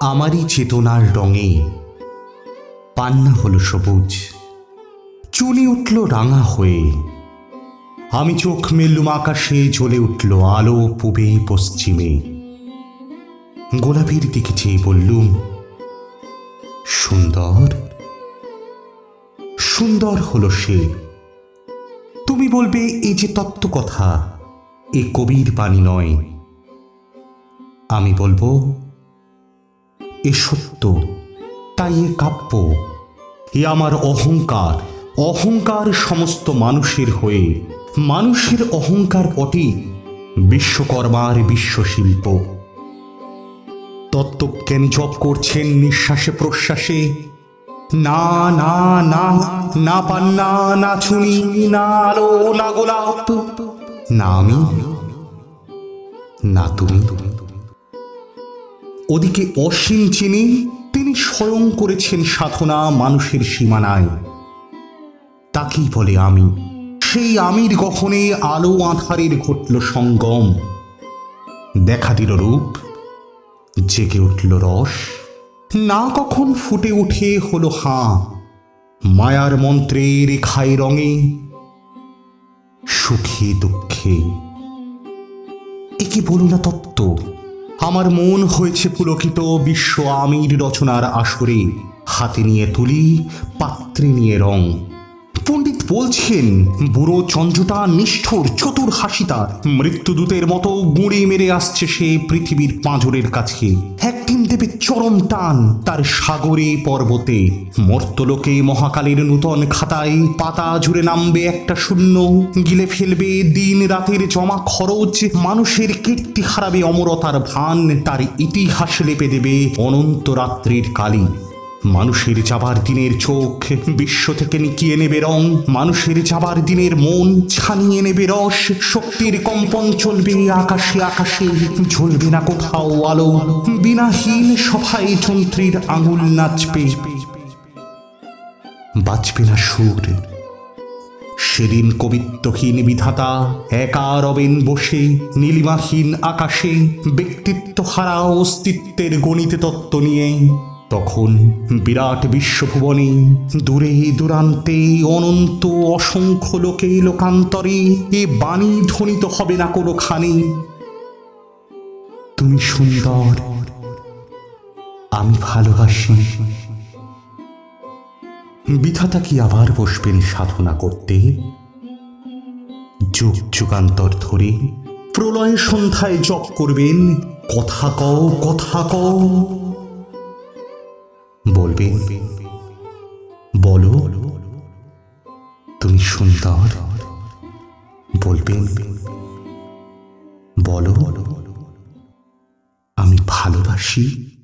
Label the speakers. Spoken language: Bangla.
Speaker 1: আমারই চেতনার রঙে পান্না হলো সবুজ, চুলি উঠল রাঙা হয়ে। আমি চোখ মেললুম আকাশে, জ্বলে উঠল আলো পূবে পশ্চিমে। গোলাপের দিকে চেয়ে বললুম, সুন্দর সুন্দর হলো সে। তুমি বলবে এই যে তত্ত্ব কথা, এ কবির বাণী নয়। আমি বলবো এ সত্য, তাই এ কাব্য। এ আমার অহংকার, অহংকার সমস্ত মানুষের হয়ে। মানুষের অহংকার পটে বিশ্বকর্মার বিশ্বশিল্প। তত্ত্বজ্ঞান জপ করছেন নিঃশ্বাসে প্রশ্বাসে। না না না, না পান্না, না ছুনি, না আলো, না গোলাপ, না আমি, না তুমি। ওদিকে অসীম চিনি, তিনি স্বয়ং করেছেন সাধনা মানুষের সীমানায়। তাকেই বলে আমি। সেই আমির গহনে আলো আঁধারের ঘটল সঙ্গম। দেখা দিল রূপ, জেগে উঠল রস। না কখন ফুটে উঠে হলো হাঁ, মায়ার মন্ত্রে রেখায় রঙে, সুখে দুঃখে। একে বলো না তত্ত্ব। আমার মন হয়েছে পুলকিত বিশ্ব আমির রচনার আসরে। হাতে নিয়ে তুলি, পাত্রে নিয়ে রং। পণ্ডিত বলছেন বুড়ো চন্দ্রটা নিষ্ঠুর, চতুর হাসি তার। মৃত্যুদূতের মতো গুঁড়ে মেরে আসছে সে পৃথিবীর পাঁজরের কাছে। একদিন দেবে চরম টান তার সাগরে পর্বতে। মর্তলোকে মহাকালের নূতন খাতায় পাতা জুড়ে নামবে একটা শূন্য। গিলে ফেলবে দিন রাতের জমা খরচ। মানুষের কীর্তি হারাবে অমরতার ভান। তার ইতিহাস লেপে দেবে অনন্ত রাত্রির কালি। মানুষের যাবার দিনের চোখ বিশ্ব থেকে নিকিয়ে নেবে রং। মানুষের যাবার দিনের মন ছানিয়ে নেবে রস। শক্তির কম্পন চলবে আকাশে আকাশে, ঝলবে না কোথাও আলো। বিনাহীন সভায় যন্ত্রীর আঙুল নাচবে, বাজবে না সুর। সেদিন কবিত্বহীন বিধাতা একা রবেন বসে নীলিমাহীন আকাশে, ব্যক্তিত্ব হারা অস্তিত্বের গণিত তত্ত্ব নিয়ে। তখন বিরাট বিশ্বভুবনে দূরে দূরান্তে অনন্ত অসংখ্য লোকে লোকান্তরে এ বাণী ধ্বনিত হবে না কোনোখানে, তুমি সুন্দর, আমি ভালোবাসি। বিধাতা কি আবার বসবেন সাধনা করতে? যুগ যুগান্তর ধরে প্রলয় সন্ধ্যায় জপ করবেন, কথা কও, কথা কও। বলবেন, বলো তুমি সুন্দর। বলবেন, বলো আমি ভালোবাসি।